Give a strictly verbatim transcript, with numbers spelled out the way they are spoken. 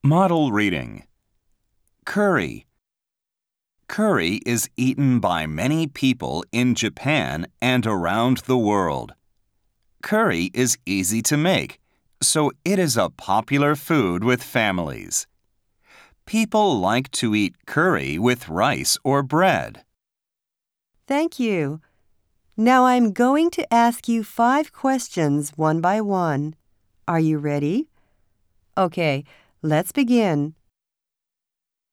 Model reading. Curry. Curry is eaten by many people in Japan and around the world. Curry is easy to make, so it is a popular food with families. People like to eat curry with rice or bread. Thank you. Now I'm going to ask you five questions one by one. Are you ready? Okay, let's begin.